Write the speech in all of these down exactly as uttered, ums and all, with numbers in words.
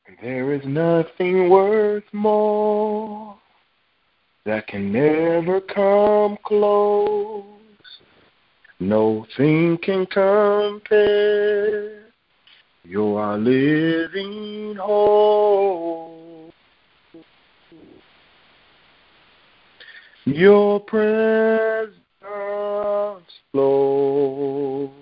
There is nothing worth more that can never come close. Nothing can compare. You are living hope. Your presence flows.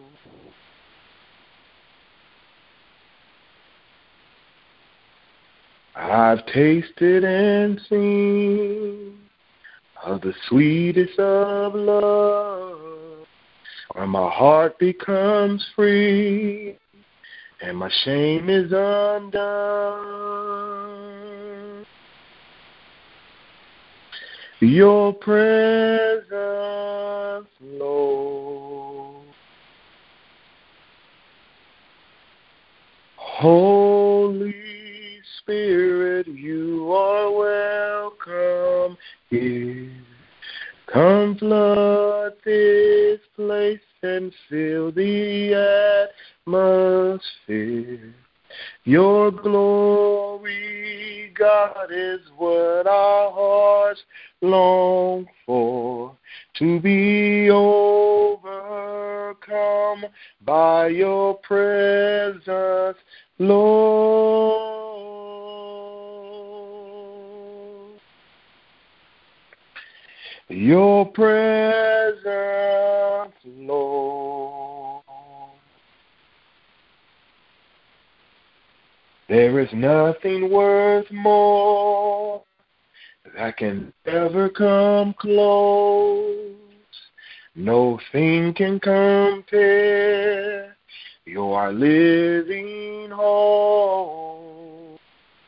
I've tasted and seen of the sweetest of love, where my heart becomes free and my shame is undone. Your presence, Lord. Holy Spirit, you are welcome here. Come flood this place and fill the atmosphere. Your glory, God, is what our hearts long for, to be overcome by your presence, Lord. Your presence, Lord. There is nothing worth more that can ever come close. Nothing can compare. You are living hope.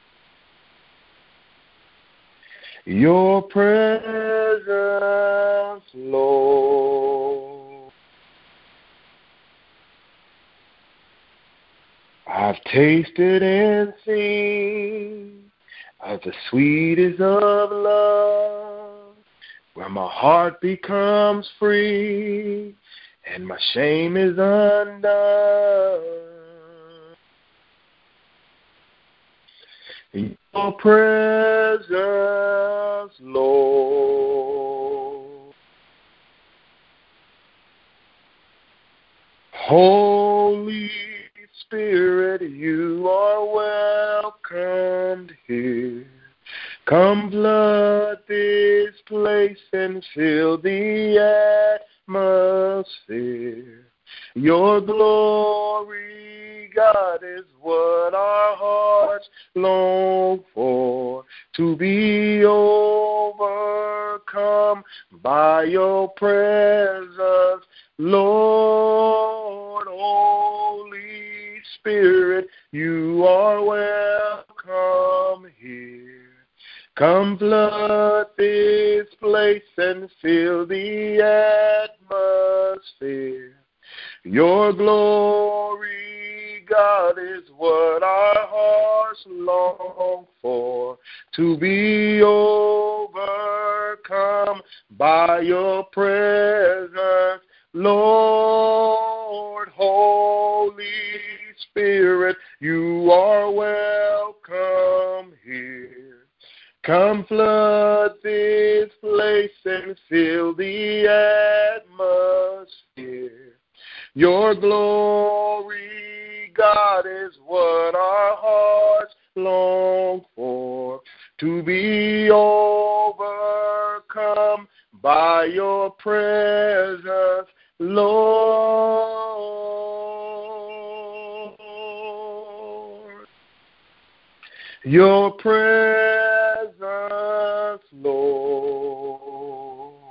Your presence, Lord. I've tasted and seen of the sweetest of love, where my heart becomes free and my shame is undone. Your presence, Lord. Holy Spirit, you are welcomed here. Come flood this place and fill the atmosphere. Your glory, God, is what our hearts long for, to be overcome by your presence, Lord. Holy Spirit, you are welcome here. Come flood this place and fill the atmosphere. Your glory, God, is what our hearts long for, to be overcome by your presence, Lord. Holy Spirit, you are welcome here. Come flood this place and fill the atmosphere. Your glory, God, is what our hearts long for, to be overcome by your presence, Lord. Your presence, Lord.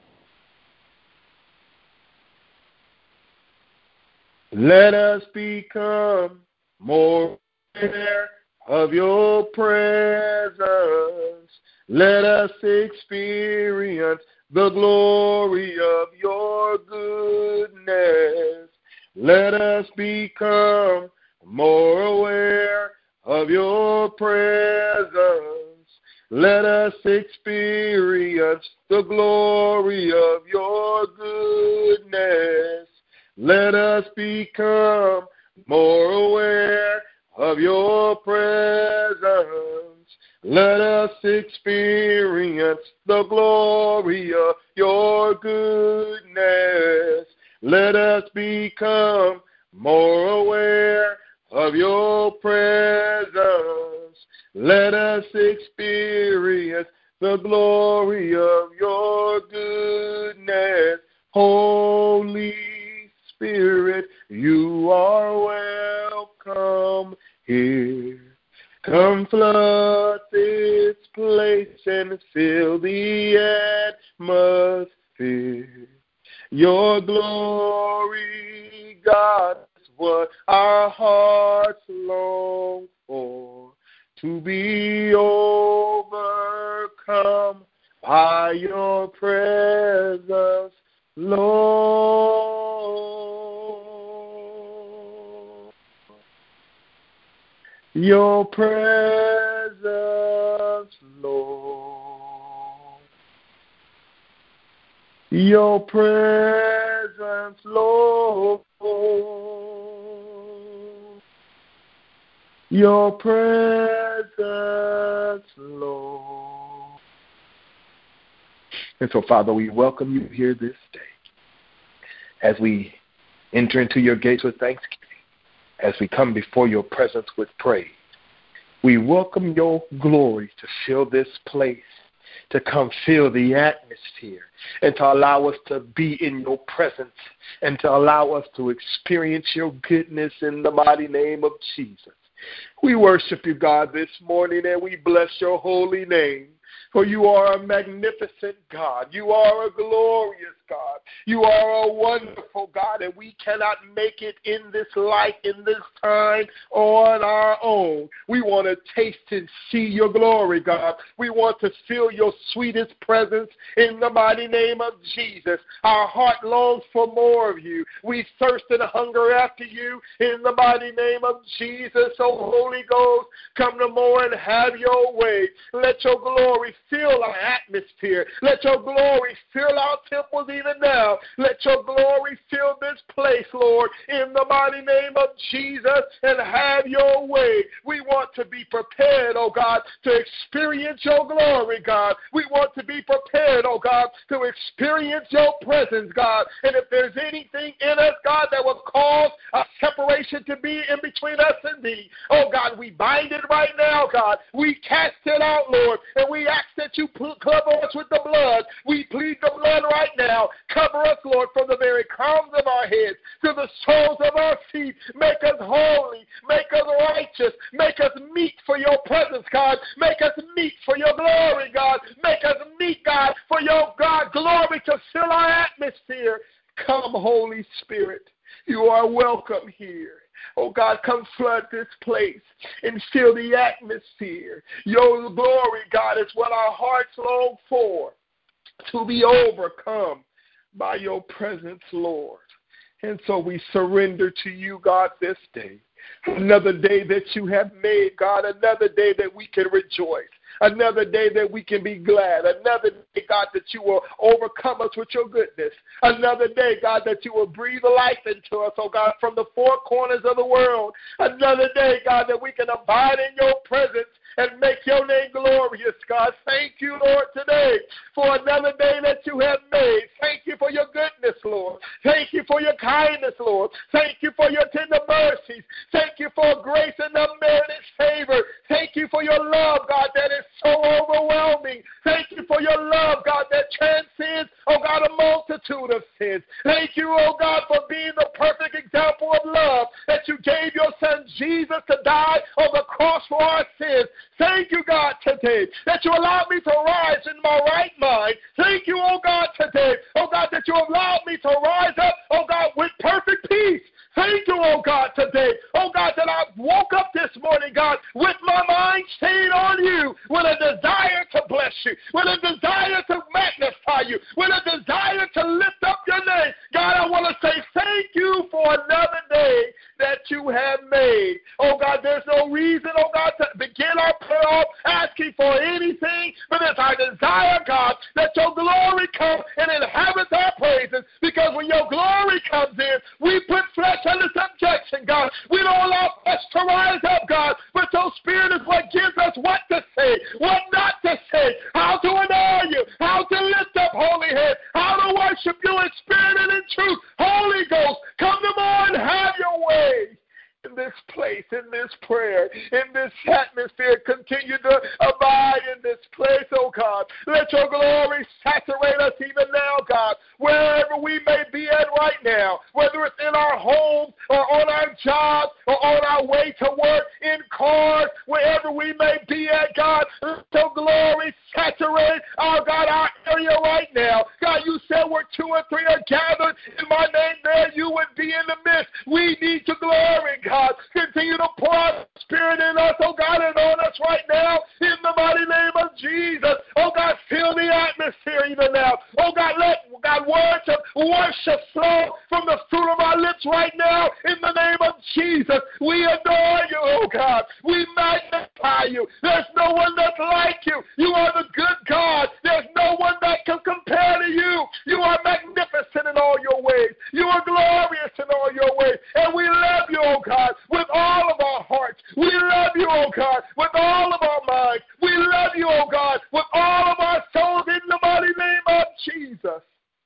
Let us become more aware of your presence. Let us experience the glory of your goodness. Let us become more aware of your presence. Let us experience the glory of your goodness. Let us become more aware of your presence. Let us experience the glory of your goodness. Let us become more aware of your presence. Let us experience the glory of your goodness. Holy Spirit, you are welcome here. Come flood this place and fill the atmosphere. Your glory, God, is what our hearts long for. To be overcome by your presence, Lord. Your presence, Lord. Your presence, Lord. Your presence, Lord. And so, Father, we welcome you here this day as we enter into your gates with thanksgiving, as we come before your presence with praise. We welcome your glory to fill this place, to come fill the atmosphere, and to allow us to be in your presence, and to allow us to experience your goodness in the mighty name of Jesus. We worship you, God, this morning, and we bless your holy name. For you are a magnificent God. You are a glorious God. You are a wonderful God, and we cannot make it in this life, in this time, on our own. We want to taste and see your glory, God. We want to feel your sweetest presence in the mighty name of Jesus. Our heart longs for more of you. We thirst and hunger after you in the mighty name of Jesus. So, Holy Ghost, come no more and have your way. Let your glory fill our atmosphere. Let your glory fill our temples even now. Let your glory fill this place, Lord, in the mighty name of Jesus, and have your way. We want to be prepared, oh God, to experience your glory, God. We want to be prepared, oh God, to experience your presence, God. And if there's anything in us, God, that will cause a separation to be in between us and thee, oh God, we bind it right now, God. We cast it out, Lord, and we ask that you cover us with the blood. We plead the blood right now. Cover us, Lord, from the very crowns of our heads to the soles of our feet. Make us holy. Make us righteous. Make us meet for your presence, God. Make us meet for your glory, God. Make us meet, God, for your, God, glory to fill our atmosphere. Come, Holy Spirit. You are welcome here. Oh, God, come flood this place and fill the atmosphere. Your glory, God, is what our hearts long for, to be overcome by your presence, Lord. And so we surrender to you, God, this day. Another day that you have made, God, another day that we can rejoice. Another day that we can be glad. Another day, God, that you will overcome us with your goodness. Another day, God, that you will breathe life into us, oh God, from the four corners of the world. Another day, God, that we can abide in your presence and make your name glorious, God. Thank you, Lord, today for another day that you have made. Thank you for your goodness, Lord. Thank you for your kindness, Lord. Thank you for your tender mercies. Thank you for grace and unmerited favor. Thank you for your love, God, that is so overwhelming. Thank you for your love, God, that transcends, oh God, a multitude of sins. Thank you, oh God, for being the perfect example of love, that you gave your son Jesus to die on the cross for our sins. Thank you, God, today, that you allowed me to rise in my right mind. Thank you, oh God, today, oh God, that you allowed me to rise up, oh God, with perfect peace. Thank you, oh God, today, oh God, that I woke up this morning, God, with my mind stayed on you, with a desire to bless you, with a desire to magnify you, with a desire to lift up your name. God, I want to say thank you for another day that you have made. Oh God, there's no reason, oh God, to begin our prayer off asking for anything, but it's our desire, God, that your glory come and inhabits our praises, because when your glory comes in, we put flesh under subjection, God. We don't allow flesh to rise up, place in this prayer, in this atmosphere. Continue to abide in this place, oh God. Let your glory saturate us even now, God, wherever we may be at right now, whether it's in our homes or on our jobs or on our way to work, in cars, wherever we may be at, God. Let your glory saturate, oh God, our area right now. God, you said where two or three are gathered in my name, there you would be in the midst. We need your glory, God. Continue to pour out the Spirit in us, oh God, and on us right now in the mighty name of Jesus. Oh God, fill the atmosphere even now. Oh God, let God words of worship flow from the fruit of our lips right now in the name of Jesus. We adore you, oh God. We magnify you. There's no one that's like you. You are the good God. There's no one that can compare to you. You are magnificent in all your ways. You are glorious in all your ways. And we love you, oh God, with all of our hearts. We love you, oh God, with all of our minds. We love you, oh God, with all of our souls in the mighty name of Jesus.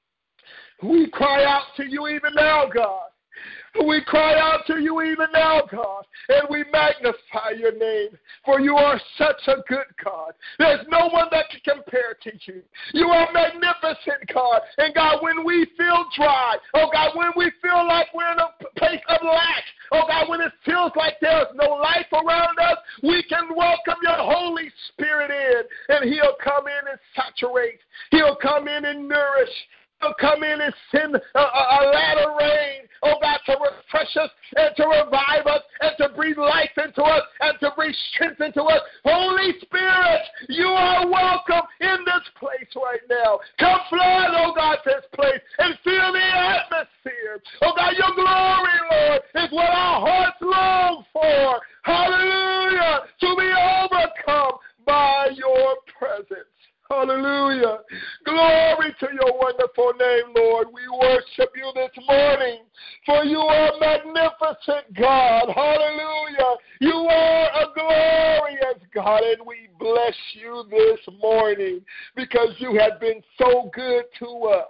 We cry out to you even now, God. We cry out to you even now, God, and we magnify your name, for you are such a good God. There's no one that can compare to you. You are magnificent, God. And God, when we feel dry, oh God, when we feel like we're in a place of lack, oh God, when it feels like there's no life around us, we can welcome your Holy Spirit in, and he'll come in and saturate. He'll come in and nourish. He'll come in and send a, a, a latter rain, oh God, to refresh us and to revive us and to breathe life into us and to breathe strength into us. Holy Spirit, you are welcome in this place right now. Come flood, oh God, this place and fill the atmosphere. Oh God, your glory, Lord, is what our hearts long for. Hallelujah, to be overcome by your presence. Hallelujah. Glory to your wonderful name, Lord. We worship you this morning, for you are a magnificent God. Hallelujah. You are a glorious God, and we bless you this morning because you have been so good to us.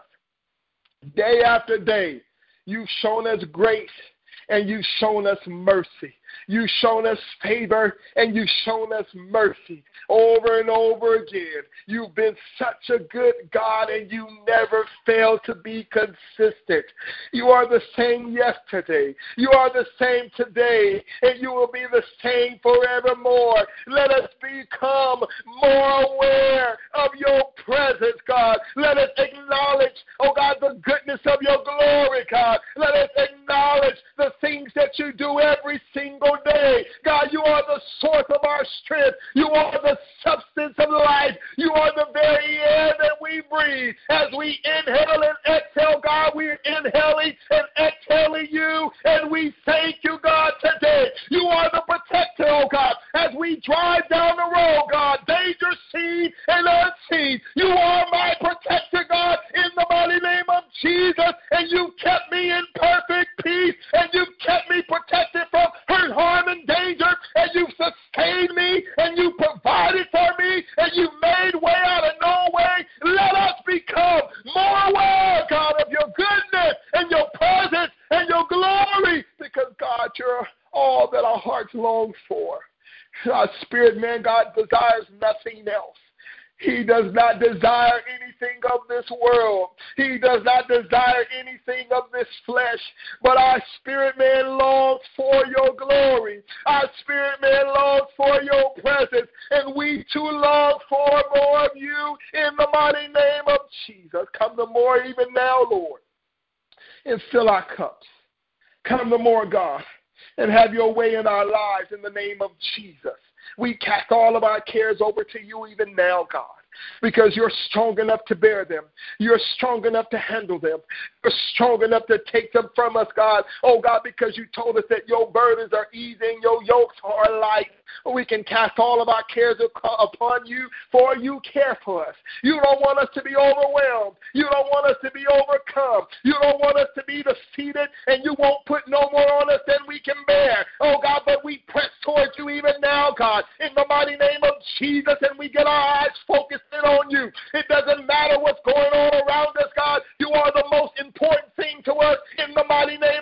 Day after day, you've shown us grace and you've shown us mercy. You've shown us favor and you've shown us mercy over and over again. You've been such a good God and you never fail to be consistent. You are the same yesterday. You are the same today, and you will be the same forevermore. Let us become more aware of your presence, God. Let us acknowledge, oh God, the goodness of your glory, God. Let us acknowledge the things that you do every single day. God, you are the source of our strength. You are the substance of life. You are the very air that we breathe. As we inhale and exhale, God, we're inhaling and exhaling you, and we thank you, God, today. You are the protector, oh God, as we drive down the road, God, danger seen and unseen. You are my protector, God, in the mighty name of Jesus, and you kept me in perfect peace, and you kept me protected from hurt, harm, and danger, and you sustained me, and you provided for me, and you made way out of no way. Let us become more aware, God, of your goodness and your presence and your glory, because, God, you're all that our hearts long for. Our spirit, man, God, desires nothing else. He does not desire anything of this world. He does not desire anything of this flesh. But our spirit man longs for your glory. Our spirit man longs for your presence. And we too long for more of you in the mighty name of Jesus. Come to more even now, Lord, and fill our cups. Come to more, God, and have your way in our lives in the name of Jesus. We cast all of our cares over to you even now, God, because you're strong enough to bear them. You're strong enough to handle them. You're strong enough to take them from us, God. Oh, God, because you told us that your burdens are easy and your yokes are light. We can cast all of our cares upon you, for you care for us. You don't want us to be overwhelmed. You don't want us to be overcome. You don't want us to be defeated, and you won't put no more on us than we can bear. Oh, God, but we press towards you even now, God, in the mighty name of Jesus, and we get our eyes focused in on you. It doesn't matter what's going on around us, God. You are the most important thing to us in the mighty name of Jesus.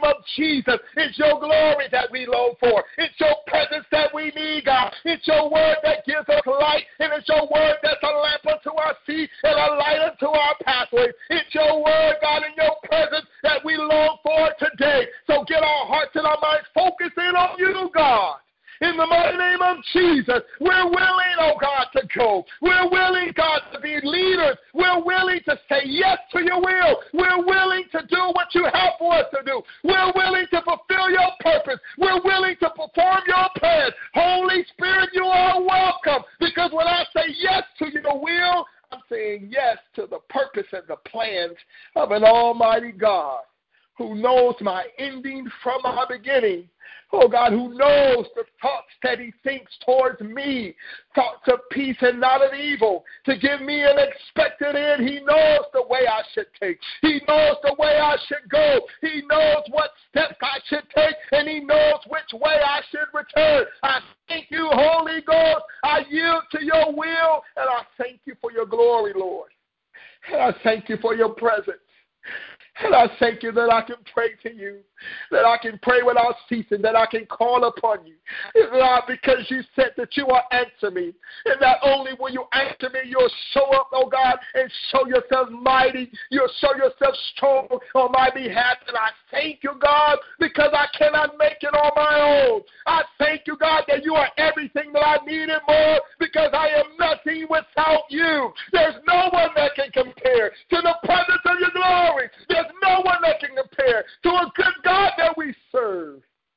Jesus. It's your glory that we long for. It's your presence that we need, God. It's your word that gives us light, and it's your word that's a lamp unto our feet and a light unto our pathway. It's your word, God, and your presence that we long for today. So get our hearts and our minds focused in on you, God. In the mighty name of Jesus, we're willing, oh God, to go. We're willing, God, to be leaders. We're willing to say yes to your will. We're willing to do what you have for us to do. We're willing to fulfill your purpose. We're willing to perform your plan. Holy Spirit, you are welcome, because when I say yes to your will, I'm saying yes to the purpose and the plans of an almighty God who knows my ending from my beginning. Oh, God, who knows the thoughts that he thinks towards me, thoughts of peace and not of evil, to give me an expected end. He knows the way I should take. He knows the way I should go. He knows what steps I should take, and he knows which way I should return. I thank you, Holy Ghost. I yield to your will, and I thank you for your glory, Lord. And I thank you for your presence. And I thank you that I can pray to you, that I can pray without ceasing, that I can call upon you. It's not because you said that you will answer me. And not only will you answer me, you'll show up, oh God, and show yourself mighty. You'll show yourself strong on my behalf. And I thank you, God, because I cannot make it on my own. I thank you, God, that you are everything that I need and more, because I am nothing without you. There's no one that can compare to the presence of your glory. There's no one that can compare to a good God that we serve.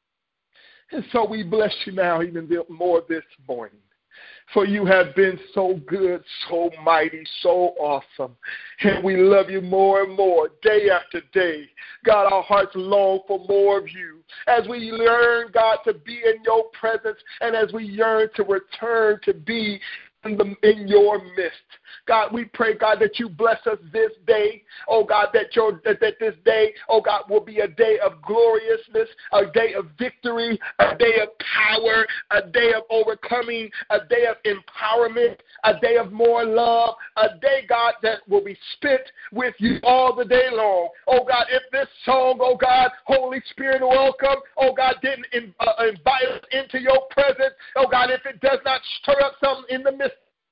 And so we bless you now even more this morning. For you have been so good, so mighty, so awesome. And we love you more and more day after day. God, our hearts long for more of you. As we learn, God, to be in your presence, and as we yearn to return to be in, the, in your midst. God, we pray, God, that you bless us this day. Oh, God, that your that, that this day, oh, God, will be a day of gloriousness, a day of victory, a day of power, a day of overcoming, a day of empowerment, a day of more love, a day, God, that will be spent with you all the day long. Oh, God, if this song, oh, God, Holy Spirit, welcome, oh, God, didn't in, uh, invite us into your presence, oh, God, if it does not stir up something in the midst,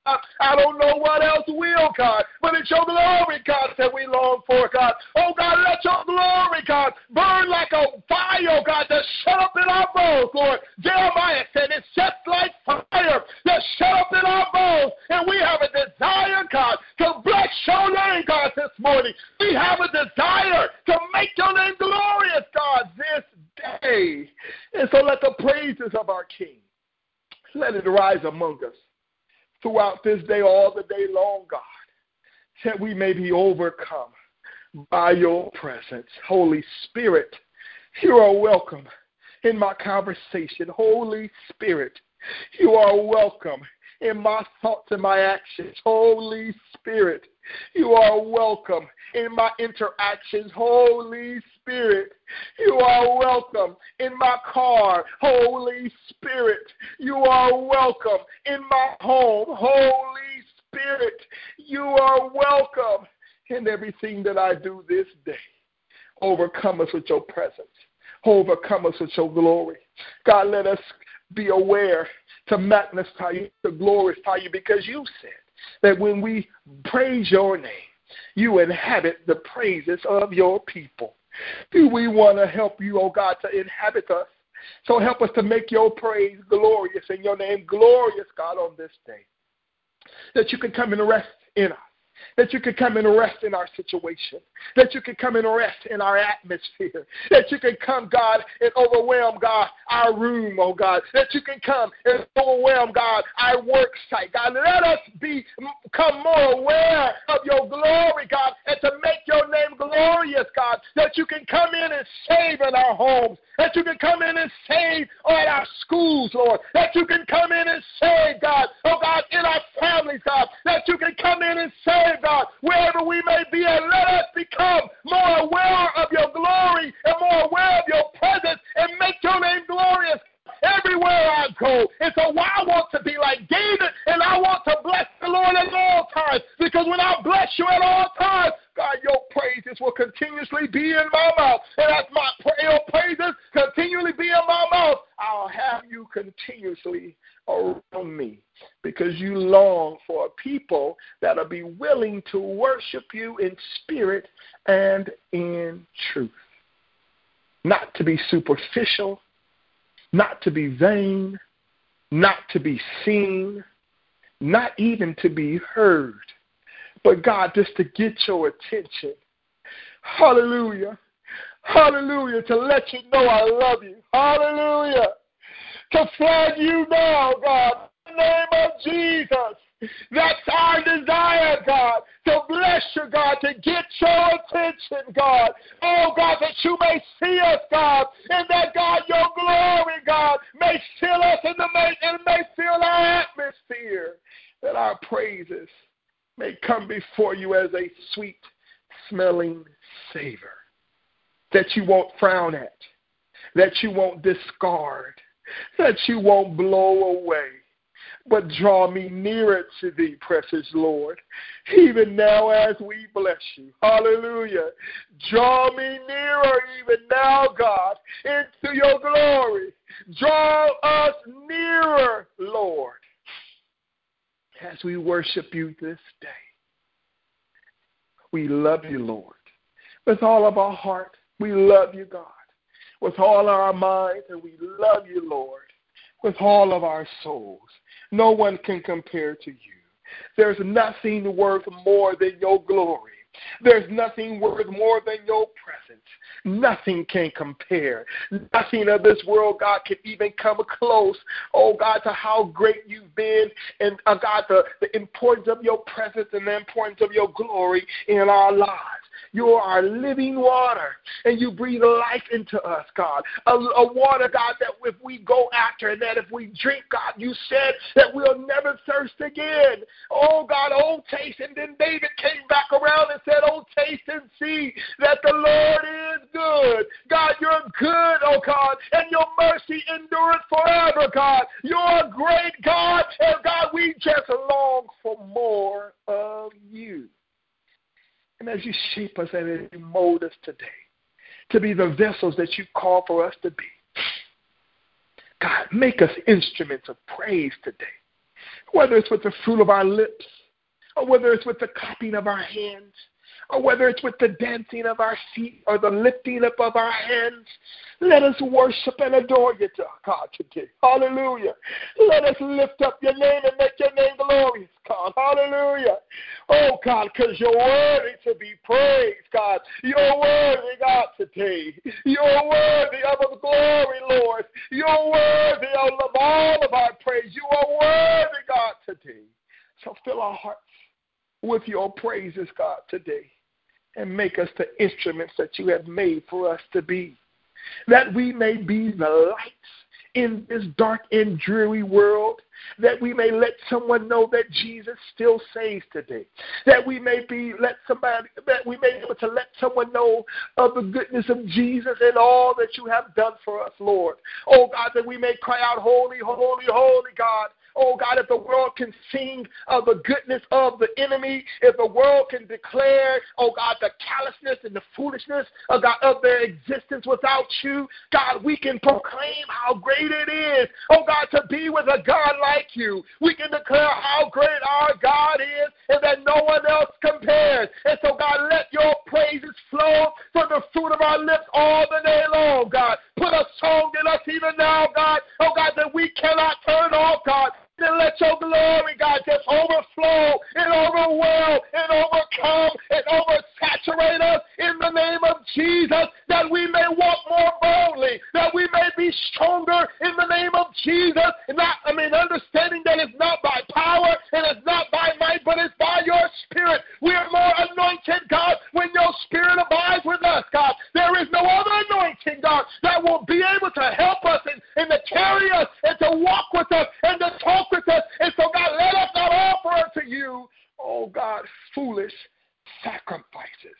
I don't know what else will, God, but it's your glory, God, that we long for, God. Oh, God, let your glory, God, burn like a fire, oh, God, that shut up in our bones, Lord. Jeremiah said it's just like fire that shut up in our bones, and we have a desire, God, to bless your name, God, this morning. We have a desire to make your name glorious, God, this day. And so let the praises of our King, let it rise among us throughout this day, all the day long, God, that we may be overcome by your presence. Holy Spirit, you are welcome in my conversation. Holy Spirit, you are welcome in my thoughts and my actions. Holy Spirit, you are welcome in my interactions. Holy Spirit, you are welcome in my car. Holy Spirit, you are welcome in my home. Holy Spirit, you are welcome in everything that I do this day. Overcome us with your presence. Overcome us with your glory. God, let us be aware to magnify you, to glorify you, because you said that when we praise your name, you inhabit the praises of your people. Do we want to help you, oh God, to inhabit us? So help us to make your praise glorious and your name glorious, God, on this day. That you can come and rest in us. That you can come and rest in our situation. That you can come and rest in our atmosphere. That you can come, God, and overwhelm, God, our room, oh God. That you can come and overwhelm, God, our work site. God, let us be, become more aware of your glory, God, and to make your name glorious, God. That you can come in and save in our homes. That you can come in and save at our schools, Lord. That you can come in and save, God, oh God, in our families, God. That you can come in and save, God, wherever we may be, and let us become more aware of your glory and more aware of your presence and make your name glorious everywhere I go. And so I want to be like David, and I want to bless the Lord at all times, because when I bless you at all times, God, your praises will continuously be in my mouth. And as my your praises closely around me, because you long for a people that will be willing to worship you in spirit and in truth. Not to be superficial, not to be vain, not to be seen, not even to be heard, but God, just to get your attention. Hallelujah. Hallelujah. To let you know I love you. Hallelujah. To flag you now, God, in the name of Jesus. That's our desire, God, to bless you, God, to get your attention, God. Oh, God, that you may see us, God, and that, God, your glory, God, may fill us and may, and may fill our atmosphere, that our praises may come before you as a sweet-smelling savor, that you won't frown at, that you won't discard, that you won't blow away, but draw me nearer to thee, precious Lord, even now as we bless you. Hallelujah. Draw me nearer even now, God, into your glory. Draw us nearer, Lord, as we worship you this day. We love you, Lord. With all of our heart, we love you, God. With all our minds, and we love you, Lord. With all of our souls. No one can compare to you. There's nothing worth more than your glory. There's nothing worth more than your presence. Nothing can compare. Nothing of this world, God, can even come close, oh, God, to how great you've been and, uh, God, the, the importance of your presence and the importance of your glory in our lives. You are our living water, and you breathe life into us, God. A, a water, God, that if we go after, and that if we drink, God, you said that we'll never thirst again. Oh, God, oh, taste. And then David came back around and said, oh, taste and see that the Lord is good. God, you're good, oh, God, and your mercy endureth forever, God. You're a great God, and, God, we just long for more of you. And as you shape us and as you mold us today to be the vessels that you call for us to be, God, make us instruments of praise today, whether it's with the fruit of our lips or whether it's with the clapping of our hands or whether it's with the dancing of our feet or the lifting up of our hands. Let us worship and adore you, God, today. Hallelujah. Let us lift up your name and make your name glorious, God. Hallelujah. Oh, God, because you're worthy to be praised, God. You're worthy, God, today. You're worthy of the glory, Lord. You're worthy of all of our praise. You are worthy, God, today. So fill our hearts with your praises, God, today, and make us the instruments that you have made for us to be, that we may be the lights in this dark and dreary world, that we may let someone know that Jesus still saves today, that we may be let somebody that we may be able to let someone know of the goodness of Jesus and all that you have done for us, Lord. Oh, God, that we may cry out, holy, holy, holy, God. Oh, God, if the world can sing of the goodness of the enemy, if the world can declare, oh, God, the callousness and the foolishness of, God, of their existence without you, God, we can proclaim how great it is, oh, God, to be with a God like you. We can declare how great our God is and that no one else compares. And so, God, let your praises flow from the fruit of our lips all the day long, God. Put a song in us even now, God, oh, God, that we cannot turn off, God. Then let your glory, God, just overflow and overwhelm and overcome and oversaturate us in the name of Jesus, that we may walk more boldly, that we may be stronger in the name of Jesus. Not, I mean, understanding that it's not by power and it's not by might, but it's by your Spirit. We are more anointed, God, when your Spirit abides with us, God. There is no other anointing, God, that will be able to help us and, and to carry us and to walk with us and to talk with us. And so, God, let us not offer unto you, oh, God, foolish sacrifices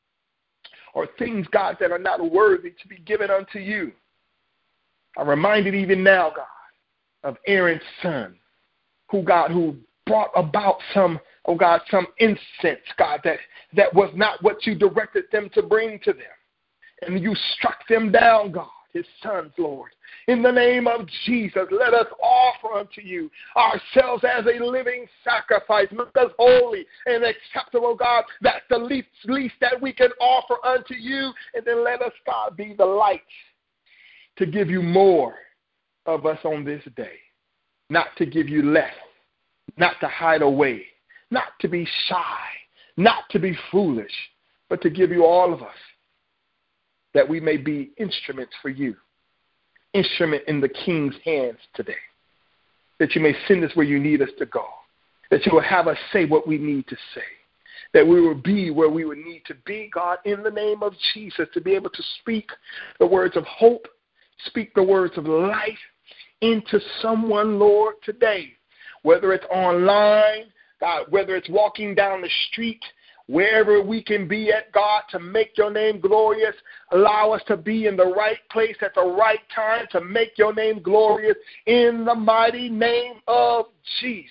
or things, God, that are not worthy to be given unto you. I'm reminded even now, God, of Aaron's son, who, God, who brought about some, oh, God, some incense, God, that, that was not what you directed them to bring to them. And you struck them down, God. his sons, Lord. In the name of Jesus, let us offer unto you ourselves as a living sacrifice. Make us holy and acceptable, God. That's the least, least that we can offer unto you. And then let us, God, be the light to give you more of us on this day. Not to give you less. Not to hide away. Not to be shy. Not to be foolish. But to give you all of us, that we may be instruments for you, instrument in the King's hands today, that you may send us where you need us to go, that you will have us say what we need to say, that we will be where we would need to be, God, in the name of Jesus, to be able to speak the words of hope, speak the words of life into someone, Lord, today, whether it's online, God, whether it's walking down the street, wherever we can be at, God, to make your name glorious. Allow us to be in the right place at the right time to make your name glorious in the mighty name of Jesus.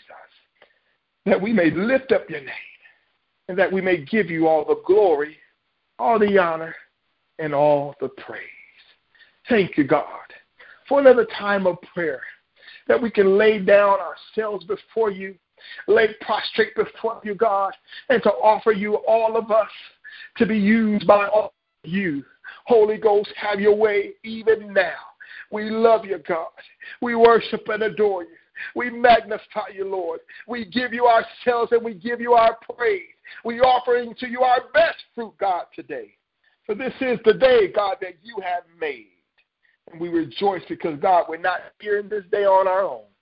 That we may lift up your name and that we may give you all the glory, all the honor, and all the praise. Thank you, God, for another time of prayer that we can lay down ourselves before you, lay prostrate before you, God, and to offer you all of us to be used by all of you. Holy Ghost, have your way even now. We love you, God. We worship and adore you. We magnify you, Lord. We give you ourselves and we give you our praise. We offer to you our best fruit, God, today. For this is the day, God, that you have made. And we rejoice because, God, we're not here in this day on our own.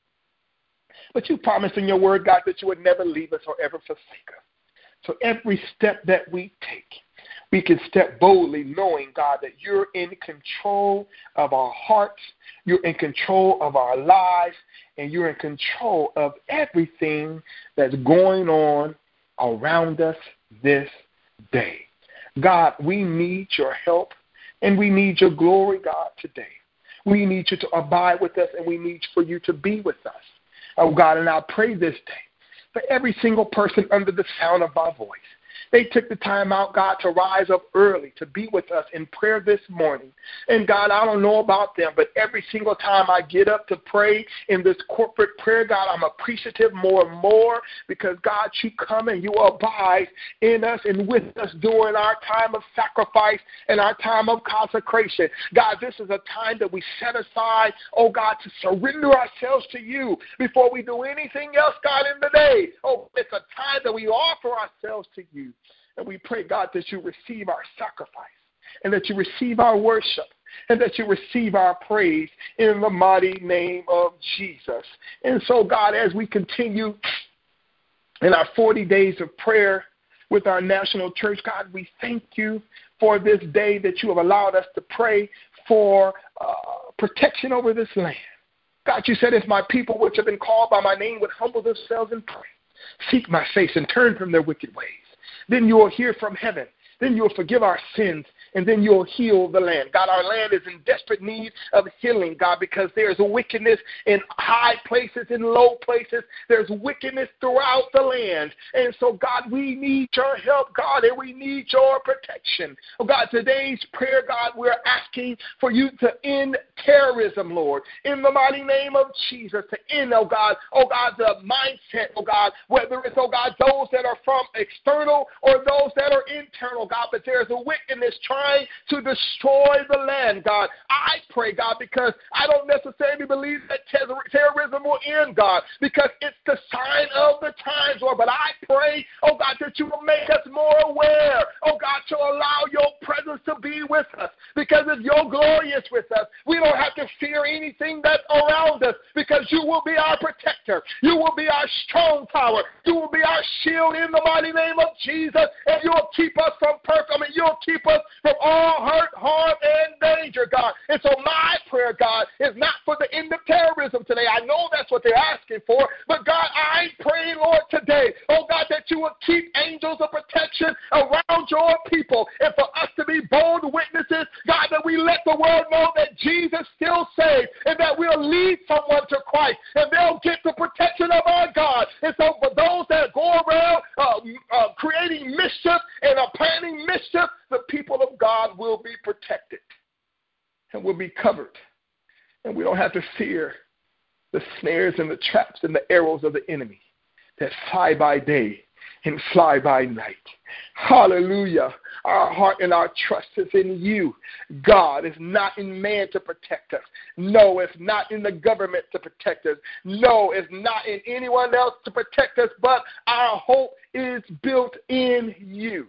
But you promised in your word, God, that you would never leave us or ever forsake us. So every step that we take, we can step boldly knowing, God, that you're in control of our hearts, you're in control of our lives, and you're in control of everything that's going on around us this day. God, we need your help, and we need your glory, God, today. We need you to abide with us, and we need for you to be with us. Oh, God, and I pray this day for every single person under the sound of my voice. They took the time out, God, to rise up early, to be with us in prayer this morning. And, God, I don't know about them, but every single time I get up to pray in this corporate prayer, God, I'm appreciative more and more because, God, you come and you abide in us and with us during our time of sacrifice and our time of consecration. God, this is a time that we set aside, oh, God, to surrender ourselves to you before we do anything else, God, in the day. Oh, it's a time that we offer ourselves to you. And we pray, God, that you receive our sacrifice and that you receive our worship and that you receive our praise in the mighty name of Jesus. And so, God, as we continue in our forty days of prayer with our national church, God, we thank you for this day that you have allowed us to pray for uh, protection over this land. God, you said if my people which have been called by my name would humble themselves and pray, seek my face and turn from their wicked ways, then you will hear from heaven. Then you will forgive our sins, and then you'll heal the land. God, our land is in desperate need of healing, God, because there's wickedness in high places, in low places. There's wickedness throughout the land. And so, God, we need your help, God, and we need your protection. Oh, God, today's prayer, God, we're asking for you to end terrorism, Lord, in the mighty name of Jesus, to end, oh, God, oh, God, the mindset, oh, God, whether it's, oh, God, those that are from external or those that are internal, God, but there's a wickedness trying to destroy the land, God. I pray, God, because I don't necessarily believe that ter- terrorism will end, God, because it's the sign of the times, Lord. But I pray, oh, God, that you will make us more aware, oh, God, to allow your presence to be with us, because if your glory is with us, we don't have to fear anything that's around us, because you will be our protector. You will be our strong tower. You will be our shield in the mighty name of Jesus, and you'll keep us from perfect. I mean, you'll keep us from all hurt, harm, and danger, God. And so my prayer, God, is not for the end of terrorism today. I know that's what they're asking for. But, God, I pray, Lord, today, oh, God, that you will keep angels of protection around your people. And for us to be bold witnesses, God, that we let the world know that Jesus still saves and that we'll lead someone to Christ and they'll get the protection of our God. And so for those that go around uh, uh, creating mischief and are planning mischief, the people of God will be protected. and we'll be covered. And we don't have to fear the snares and the traps and the arrows of the enemy that fly by day and fly by night. Hallelujah. Our heart and our trust is in you, God. It's not in man to protect us. No, it's not in the government to protect us. No, it's not in anyone else to protect us, but our hope is built in you.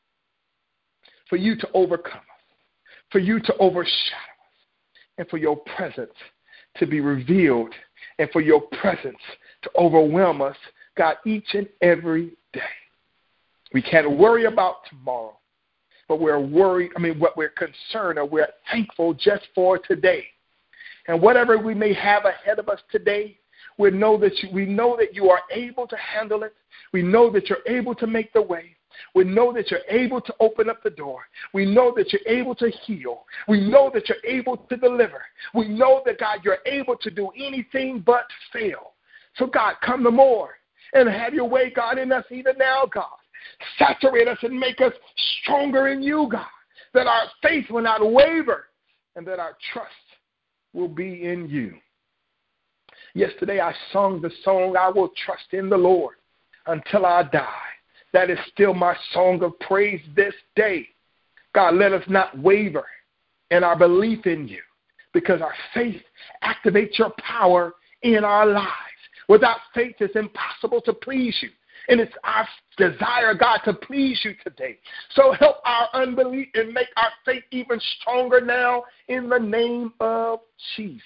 For you to overcome us, for you to overshadow us, and for your presence to be revealed, and for your presence to overwhelm us, God, each and every day. We can't worry about tomorrow, but we're worried, I mean, what we're concerned or we're thankful just for today. And whatever we may have ahead of us today, we know that you, we know that you are able to handle it. We know that you're able to make the way. We know that you're able to open up the door. We know that you're able to heal. We know that you're able to deliver. We know that, God, you're able to do anything but fail. So, God, come the more and have your way, God, in us even now, God. Saturate us and make us stronger in you, God, that our faith will not waver and that our trust will be in you. Yesterday I sung the song, I will trust in the Lord until I die. That is still my song of praise this day. God, let us not waver in our belief in you, because our faith activates your power in our lives. Without faith, it's impossible to please you. And it's our desire, God, to please you today. So help our unbelief and make our faith even stronger now in the name of Jesus.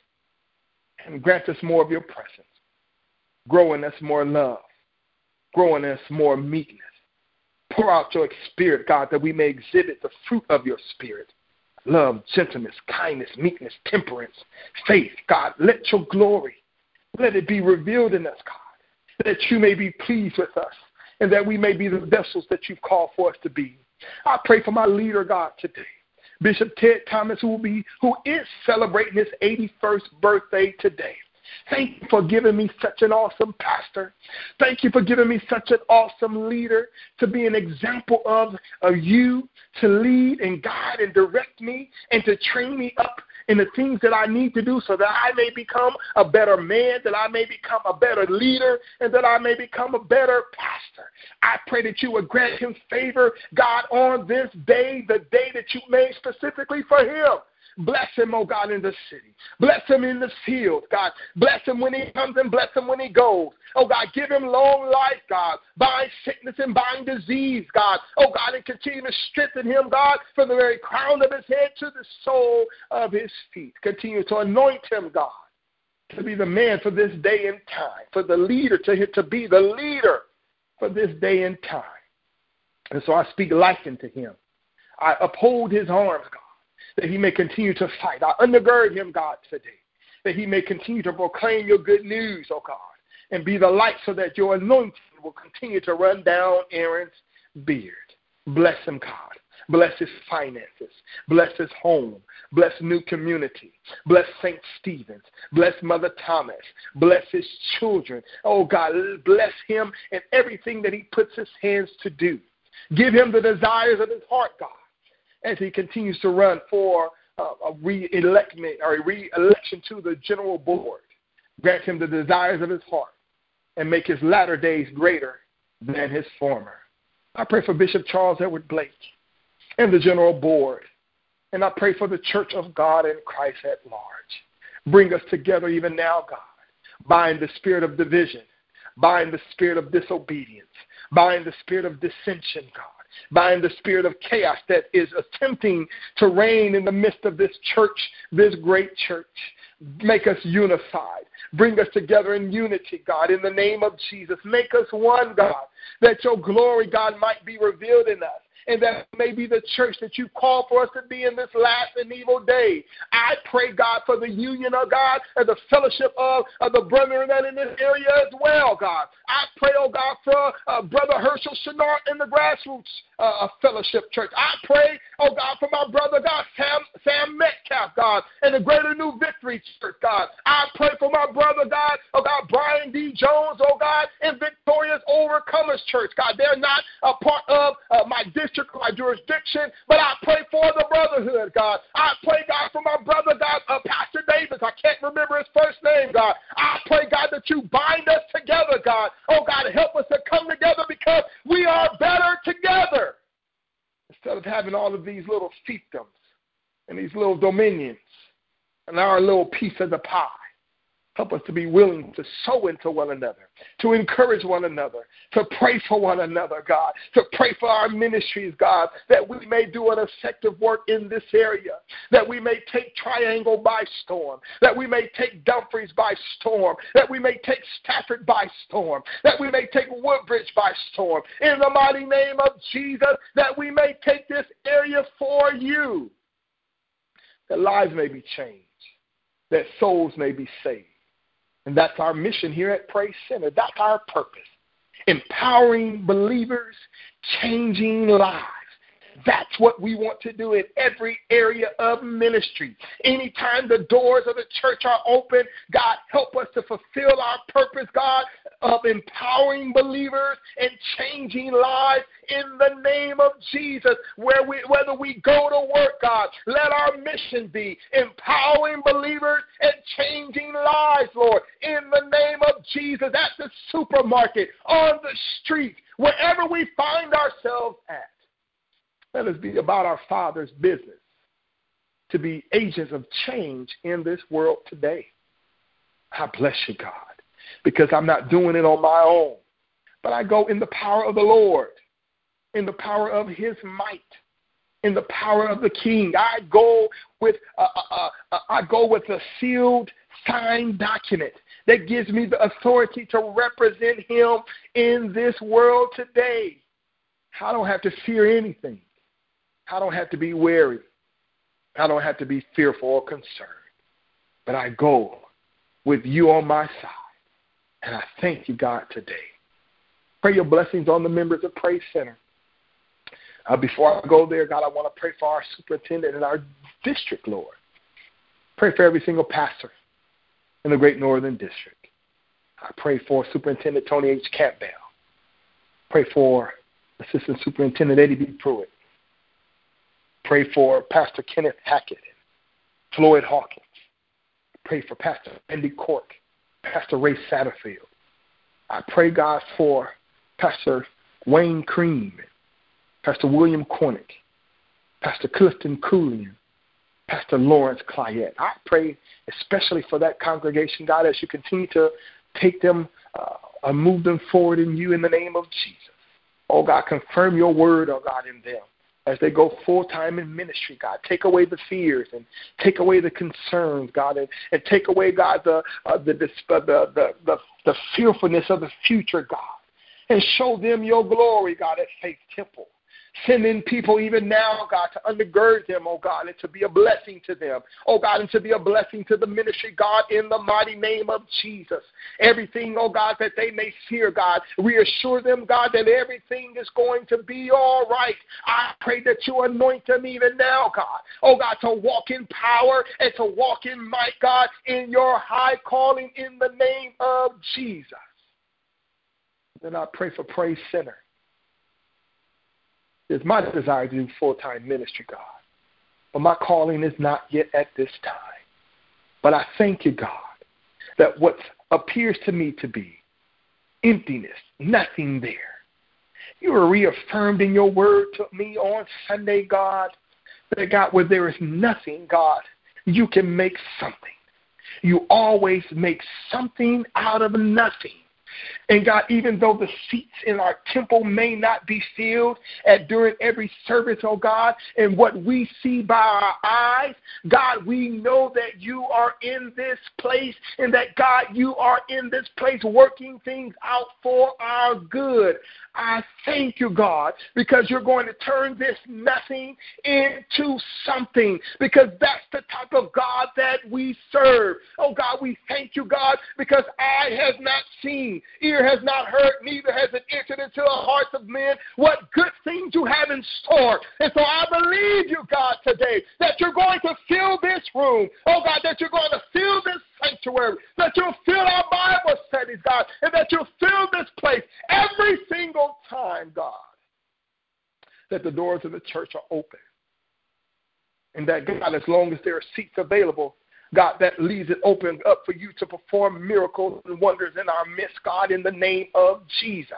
And grant us more of your presence. Grow in us more love. Grow in us more meekness. Pour out your spirit, God, that we may exhibit the fruit of your spirit. Love, gentleness, kindness, meekness, temperance, faith. God, let your glory, let it be revealed in us, God, that you may be pleased with us and that we may be the vessels that you've called for us to be. I pray for my leader, God, today, Bishop Ted Thomas, who will be, who is celebrating his eighty-first birthday today. Thank you for giving me such an awesome pastor. Thank you for giving me such an awesome leader to be an example of, of you, to lead and guide and direct me and to train me up in the things that I need to do so that I may become a better man, that I may become a better leader, and that I may become a better pastor. I pray that you would grant him favor, God, on this day, the day that you made specifically for him. Bless him, oh God, in the city. Bless him in the field, God. Bless him when he comes and bless him when he goes. Oh God, give him long life, God. Bind sickness and bind disease, God. Oh God, and continue to strengthen him, God, from the very crown of his head to the sole of his feet. Continue to anoint him, God, to be the man for this day and time, for the leader, to, to be the leader for this day and time. And so I speak life into him. I uphold his arms, God, that he may continue to fight. I undergird him, God, today, that he may continue to proclaim your good news, oh God, and be the light so that your anointing will continue to run down Aaron's beard. Bless him, God. Bless his finances. Bless his home. Bless New Community. Bless Saint Stephen's. Bless Mother Thomas. Bless his children. Oh, God, bless him and everything that he puts his hands to do. Give him the desires of his heart, God, as he continues to run for uh, a re-election or a re-election to the general board. Grant him the desires of his heart and make his latter days greater than his former. I pray for Bishop Charles Edward Blake and the general board. And I pray for the church of God in Christ at large. Bring us together even now, God. Bind the spirit of division. Bind the spirit of disobedience. Bind the spirit of dissension, God. Bind the spirit of chaos that is attempting to reign in the midst of this church, this great church. Make us unified. Bring us together in unity, God, in the name of Jesus. Make us one, God, that your glory, God, might be revealed in us. And that may be the church that you call for us to be in this last and evil day. I pray, God, for the union of God and the fellowship of, of the brethren that in this area as well, God. I pray, oh God, for uh, Brother Herschel Chenard in the Grassroots uh, Fellowship Church. I pray, oh God, for my brother, God, Sam, Sam Metcalf, God, and the Greater New Victory Church, God. I pray for my brother, God, oh God, Brian D. Jones, oh God, in Victorious Overcomers Church, God. They're not a part of uh, my district. district, my jurisdiction, but I pray for the brotherhood, God. I pray, God, for my brother, God, uh, Pastor Davis. I can't remember his first name, God. I pray, God, that you bind us together, God. Oh, God, help us to come together because we are better together. Instead of having all of these little fiefdoms and these little dominions and our little piece of the pie. Help us to be willing to sow into one another, to encourage one another, to pray for one another, God, to pray for our ministries, God, that we may do an effective work in this area, that we may take Triangle by storm, that we may take Dumfries by storm, that we may take Stafford by storm, that we may take Woodbridge by storm, in the mighty name of Jesus, that we may take this area for you, that lives may be changed, that souls may be saved. And that's our mission here at Praise Center. That's our purpose. Empowering believers, changing lives. That's what we want to do in every area of ministry. Anytime the doors of the church are open, God, help us to fulfill our purpose, God, of empowering believers and changing lives in the name of Jesus. Where we, whether we go to work, God, let our mission be empowering believers and changing lives, Lord, in the name of Jesus, at the supermarket, on the street, wherever we find ourselves at. Let us be about our Father's business, to be agents of change in this world today. I bless you, God, because I'm not doing it on my own, but I go in the power of the Lord, in the power of his might, in the power of the King. I go with a, a, a, I go with a sealed, signed document that gives me the authority to represent him in this world today. I don't have to fear anything. I don't have to be wary. I don't have to be fearful or concerned. But I go with you on my side. And I thank you, God, today. Pray your blessings on the members of Praise Center. Uh, before I go there, God, I want to pray for our superintendent and our district, Lord. Pray for every single pastor in the Great Northern District. I pray for Superintendent Tony H. Campbell. Pray for Assistant Superintendent Eddie B. Pruitt. Pray for Pastor Kenneth Hackett and Floyd Hawkins. Pray for Pastor Andy Cork, Pastor Ray Satterfield. I pray, God, for Pastor Wayne Cream, Pastor William Cornick, Pastor Clifton Cooley, Pastor Lawrence Clyette. I pray especially for that congregation, God, as you continue to take them uh, and move them forward in you in the name of Jesus. Oh, God, confirm your word, oh, God, in them. As they go full-time in ministry, God, take away the fears and take away the concerns, God, and, and take away, God, the, uh, the, the, the, the, the fearfulness of the future, God, and show them your glory, God, at Faith Temple. Send in people even now, God, to undergird them, oh God, and to be a blessing to them. Oh God, and to be a blessing to the ministry, God, in the mighty name of Jesus. Everything, oh God, that they may fear, God, reassure them, God, that everything is going to be all right. I pray that you anoint them even now, God. Oh God, to walk in power and to walk in might, God, in your high calling in the name of Jesus. Then I pray for Praise Center. It's my desire to do full-time ministry, God. But my calling is not yet at this time. But I thank you, God, that what appears to me to be emptiness, nothing there. You were reaffirmed in your word to me on Sunday, God, that, God, where there is nothing, God, you can make something. You always make something out of nothing. And God, even though the seats in our temple may not be filled at during every service, oh God, and what we see by our eyes, God, we know that you are in this place and that, God, you are in this place working things out for our good. I thank you, God, because you're going to turn this nothing into something, because that's the type of God that we serve. Oh, God, we thank you, God, because eye has not seen, ear has not heard, neither has it entered into the hearts of men what good things you have in store. And so I believe you, God, today that you're going to fill this room. Oh, God, that you're going to fill this sanctuary, that you'll fill our Bible studies, God, and that you'll fill this place every single time, God, that the doors of the church are open. And that, God, as long as there are seats available, God, that leaves it open up for you to perform miracles and wonders in our midst, God, in the name of Jesus.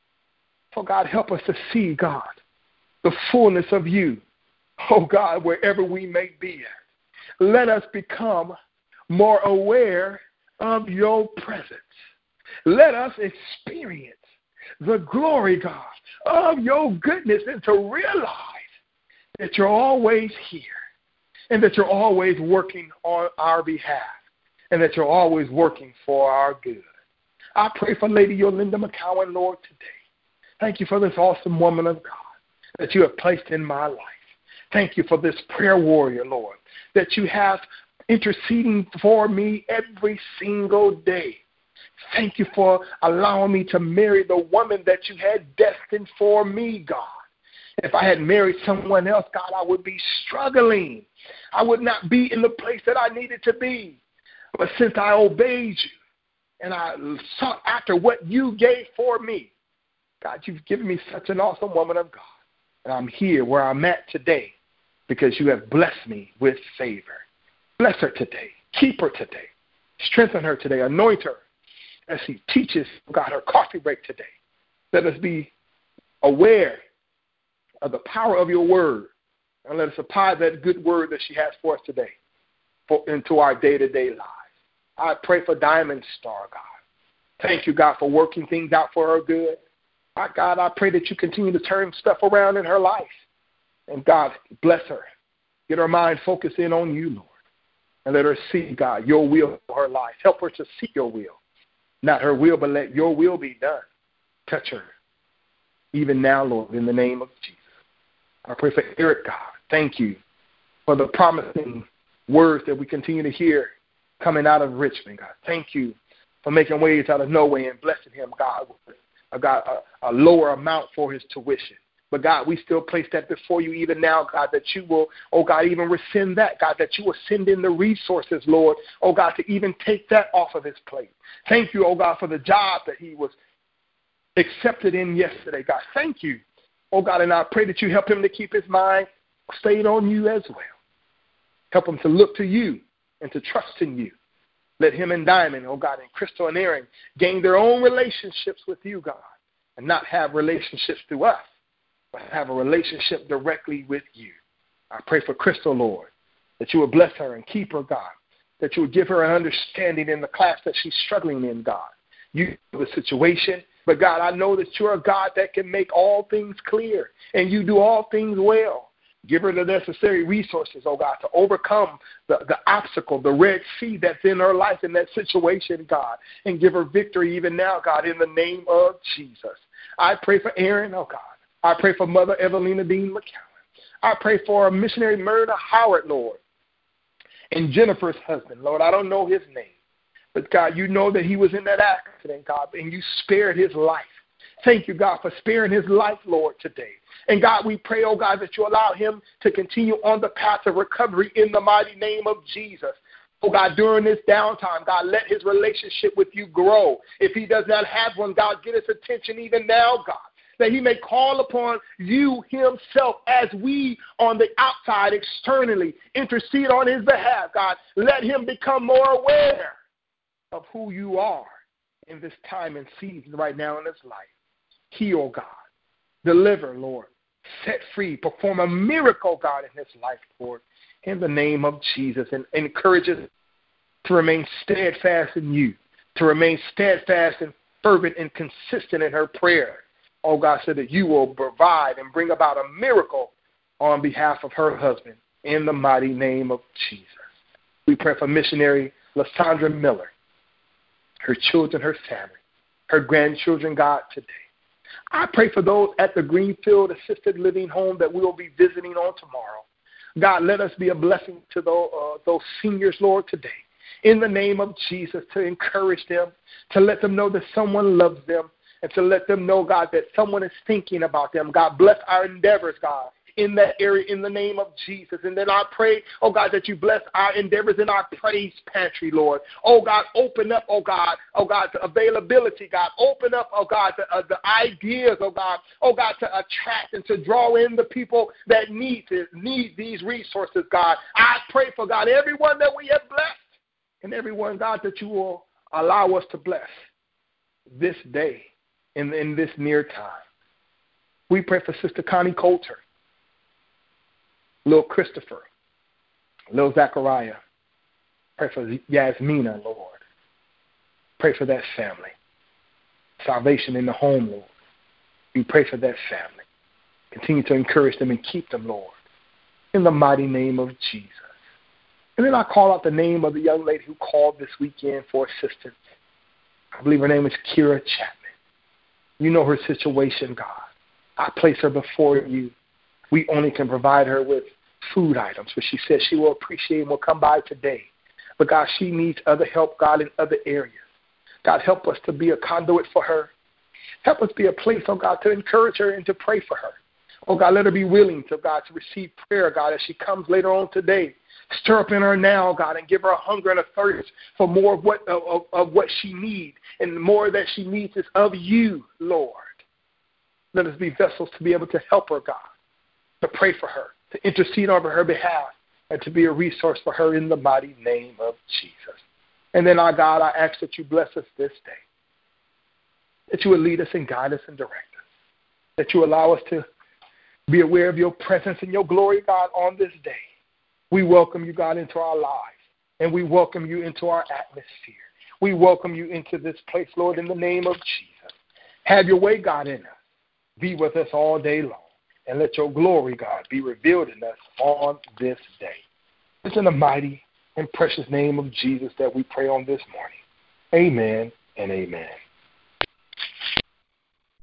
So, God, help us to see, God, the fullness of you, oh, God, wherever we may be at. Let us become more aware of your presence. Let us experience the glory, God, of your goodness and to realize that you're always here and that you're always working on our behalf and that you're always working for our good. I pray for Lady Yolinda McCowan, Lord, today. Thank you for this awesome woman of God that you have placed in my life. Thank you for this prayer warrior, Lord, that you have interceding for me every single day. Thank you for allowing me to marry the woman that you had destined for me, God. If I had married someone else, God, I would be struggling. I would not be in the place that I needed to be. But since I obeyed you and I sought after what you gave for me, God, you've given me such an awesome woman of God. And I'm here where I'm at today because you have blessed me with favor. Bless her today. Keep her today. Strengthen her today. Anoint her as she teaches, God, her coffee break today. Let us be aware of the power of your word. And let us apply that good word that she has for us today for, into our day-to-day lives. I pray for Diamond Star, God. Thank you, God, for working things out for her good. My God, I pray that you continue to turn stuff around in her life. And God, bless her. Get her mind focused in on you, Lord. And let her see, God, your will for her life. Help her to see your will. Not her will, but let your will be done. Touch her. Even now, Lord, in the name of Jesus. I pray for Eric, God. Thank you for the promising words that we continue to hear coming out of Richmond, God. Thank you for making ways out of no way and blessing him, God, with a, God, a, a lower amount for his tuition. But, God, we still place that before you even now, God, that you will, oh, God, even rescind that, God, that you will send in the resources, Lord, oh, God, to even take that off of his plate. Thank you, oh, God, for the job that he was accepted in yesterday, God. Thank you, oh, God, and I pray that you help him to keep his mind stayed on you as well. Help him to look to you and to trust in you. Let him and Diamond, oh, God, and Crystal and Aaron gain their own relationships with you, God, and not have relationships through us, but have a relationship directly with you. I pray for Crystal, Lord, that you would bless her and keep her, God, that you would give her an understanding in the class that she's struggling in, God. You know the situation, but, God, I know that you're a God that can make all things clear, and you do all things well. Give her the necessary resources, oh, God, to overcome the, the obstacle, the Red Sea that's in her life in that situation, God, and give her victory even now, God, in the name of Jesus. I pray for Aaron, oh, God. I pray for Mother Evelina Dean McCowan. I pray for missionary Myrna Howard, Lord, and Jennifer's husband, Lord. I don't know his name, but, God, you know that he was in that accident, God, and you spared his life. Thank you, God, for sparing his life, Lord, today. And, God, we pray, oh, God, that you allow him to continue on the path of recovery in the mighty name of Jesus. Oh, God, during this downtime, God, let his relationship with you grow. If he does not have one, God, get his attention even now, God, that he may call upon you himself as we on the outside externally intercede on his behalf, God. Let him become more aware of who you are in this time and season right now in his life. Heal, God. Deliver, Lord. Set free. Perform a miracle, God, in his life, Lord, in the name of Jesus. And encourage us to remain steadfast in you, to remain steadfast and fervent and consistent in her prayer. Oh, God, so that you will provide and bring about a miracle on behalf of her husband in the mighty name of Jesus. We pray for missionary Lysandra Miller, her children, her family, her grandchildren, God, today. I pray for those at the Greenfield Assisted Living Home that we will be visiting on tomorrow. God, let us be a blessing to those, uh, those seniors, Lord, today. In the name of Jesus, to encourage them, to let them know that someone loves them, and to let them know, God, that someone is thinking about them. God, bless our endeavors, God, in that area in the name of Jesus. And then I pray, oh God, that you bless our endeavors in our praise pantry, Lord. Oh God, open up, oh God, oh God, the availability, God. Open up, oh God, the, uh, the ideas, oh God, oh God, to attract and to draw in the people that need to, need these resources, God. I pray for, God, everyone that we have blessed and everyone, God, that you will allow us to bless this day in, in this near time. We pray for Sister Connie Coulter, little Christopher, little Zachariah. Pray for Yasmina, Lord. Pray for that family. Salvation in the home, Lord. We pray for that family. Continue to encourage them and keep them, Lord, in the mighty name of Jesus. And then I call out the name of the young lady who called this weekend for assistance. I believe her name is Kira Chapman. You know her situation, God. I place her before you. We only can provide her with food items, but she says she will appreciate and will come by today. But, God, she needs other help, God, in other areas. God, help us to be a conduit for her. Help us be a place, oh, God, to encourage her and to pray for her. Oh, God, let her be willing to, God, to receive prayer, God, as she comes later on today. Stir up in her now, God, and give her a hunger and a thirst for more of what, of, of what she needs. And the more that she needs is of you, Lord. Let us be vessels to be able to help her, God, to pray for her, to intercede on her behalf, and to be a resource for her in the mighty name of Jesus. And then, our God, I ask that you bless us this day, that you would lead us and guide us and direct us, that you allow us to be aware of your presence and your glory, God, on this day. We welcome you, God, into our lives, and we welcome you into our atmosphere. We welcome you into this place, Lord, in the name of Jesus. Have your way, God, in us. Be with us all day long, and let your glory, God, be revealed in us on this day. It's in the mighty and precious name of Jesus that we pray on this morning. Amen and amen.